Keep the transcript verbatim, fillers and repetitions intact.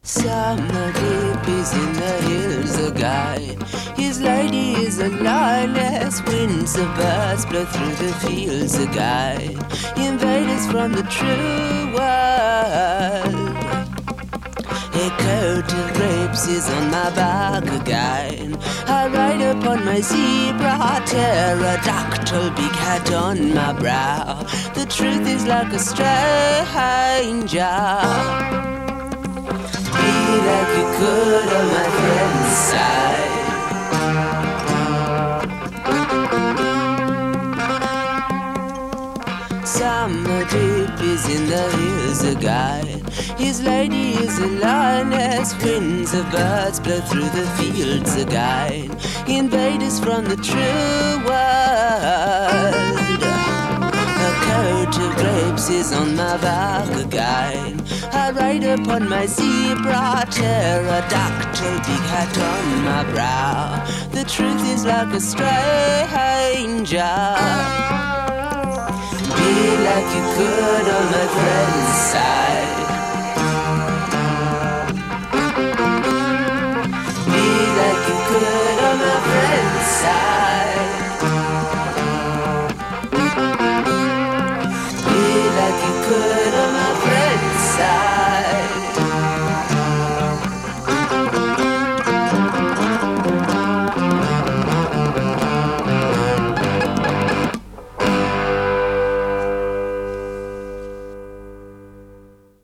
Summer deep is in the hills, a guy. His lady is a lioness. Winds of birds blow through the fields, a guy. Invaders from the true world. A coat of grapes is on my back again. I ride upon my zebra, pterodactyl, big hat on my brow. The truth is like a stranger. Be like you could on my friend's side. Summer deep is in the hills, a guy. His lady is a lioness. Winds of birds blow through the fields, a guy. Invaders from the true world. A coat of grapes is on my back again. I ride upon my zebra, pterodactyl, big hat on my brow. The truth is like a stranger. Be like you could on my friend's side.